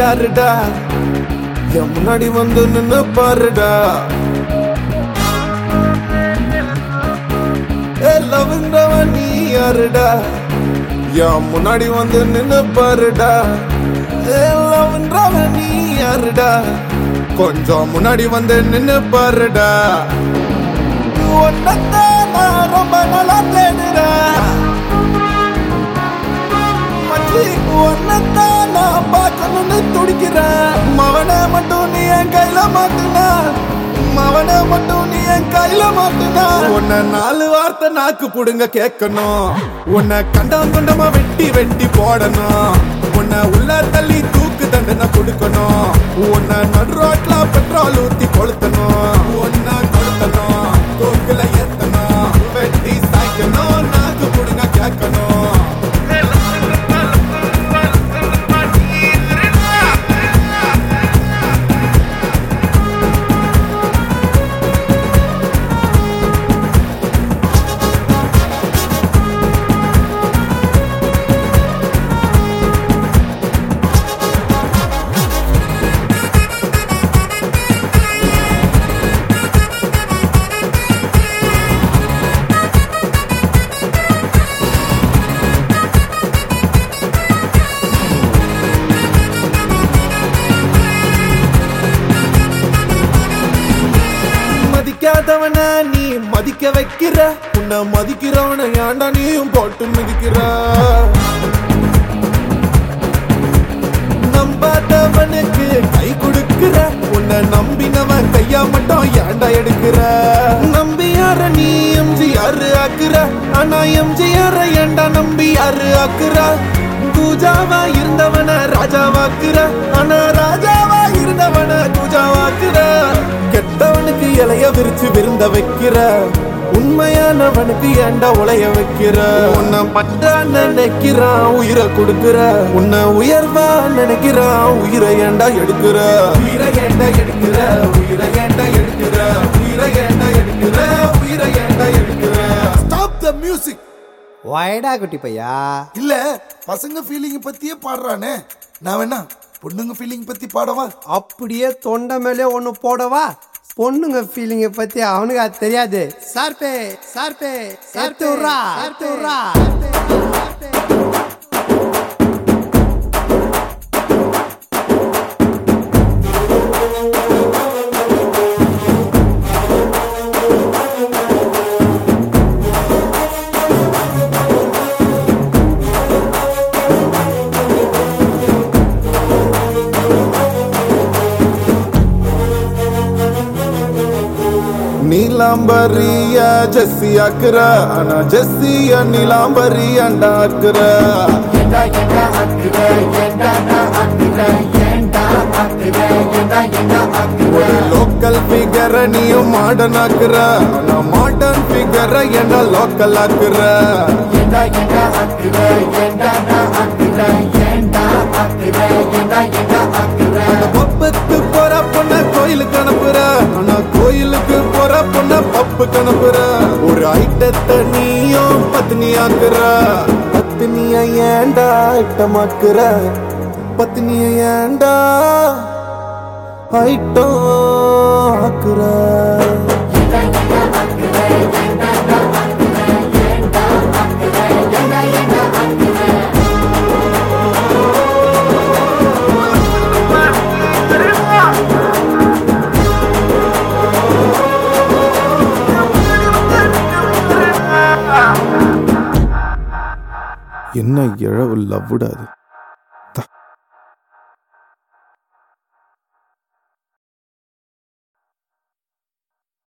யாருடா என் முன்னாடி வந்து நின்னு பாருடா லவ்ன்றவன் நீ யாருடா என் முன்னாடி வந்து நின்னு பாருடா லவ்ன்றவன் நீ யாருடா கொஞ்சம் முன்னாடி வந்து நின்னு பாருடா ஒன்னத்தான் நான் ரொம்ப நல்லா தேடுறேன் ஒன்னத்தான் நான் பார்க்கணும்னு துடிக்கிறேன் மவனை மட்டும் நீ என் கையில மாட்டுனா மவனை மட்டும் நீ என் கையில மாட்டுனா உன்னை 4 வார்த்தை நாக்கு புடுங்க கேட்கணும் உன்னை கண்டம் கொண்டமா வெட்டி வெட்டி போடணும் உன்னை உள்ள தள்ளி தூக்கு தண்டனை கொடுக்கணும் உன்னை நடுரோட்ல பெட்ரோல் ஊத்தி கொளுத்தணும் உன்னை கொளுத்தணும் தூக்குல ஏத்தணும் வெட்டி சாய்க்கணும் நாக்கு புடுங்க கேட்கணும் மதிக்காதவன நீ மதிக்க வைக்கிற உன்னை மதிக்கிறவன ஏண்டா நீயும் போட்டு மிதிக்கிற நம்பாதவனுக்கு கை கொடுக்கிற உன்னை நம்பினவன் கையா மட்டும் ஏண்டா எடுக்கிற நம்பி யார நீ எம்ஜிஆர் ஆக்குற ஆனா எம்ஜிஆர் ஏண்டா நம்பி யாரு ஆக்குற தூஜாவா இருந்தவன ராஜாவாக்குற ஆனா ராஜாவா இருந்தவன தூஜாவாக்குற கெட்டவனுக்கு இலைய விரிச்சு விருந்த வைக்கிற உண்மையானவனுக்கு ஏண்டா உலைய வைக்கிற உன்னை பட்டா நினைக்கிறான் உயிரை கொடுக்கிற உன்னை உயர்வா நினைக்கிறான் உயிரை ஏண்டா எடுக்கிற உயிரை ஏண்டா எடுக்கிற உயிரை ஏண்டா எடுக்கிற உயிரை ஏண்டா எடுக்கிற உயிரை ஏண்டா எடுக்கிற ஸ்டாப் தி மியூசிக் வாயடா குட்டி பையா இல்ல பசங்க ஃபீலிங் பத்தியே பாடுறானே நான் வேணா பொண்ணுங்க ஃபீலிங் பத்தி பாடவா அப்படியே தொண்டை மேலே ஒண்ணு போடவா பொண்ணுங்க ஃபீலிங்க பத்தி அவனுக்கு அது தெரியாது சார்பே சார்பே சார்பே சார்பே நீலாம்பரிய ஜெஸ்ஸி ஆக்குற ஆனா ஜெஸ்ஸிய நீலாம்பரிய ஆக்குற லோக்கல் பிகர நீயும் மாடர்ன் ஆக்குற ஆனா மாடர்ன் பிகர என்ன லோக்கல் ஆக்குற பப்புக்கு போற பொண்ண கோயிலுக்கு அனுப்புற ஆனா கோயிலுக்கு போற பொண்ண பப்புக்கு அனுப்புற ஒரு ஐட்டத்தை நீயும் பத்னி ஆக்குற பத்னிய ஏண்டா ஐட்டமாக்குற பத்னிய ஏண்டா ஐட்டம் ஆக்குற என்ன இழவு லவ்வுடாது.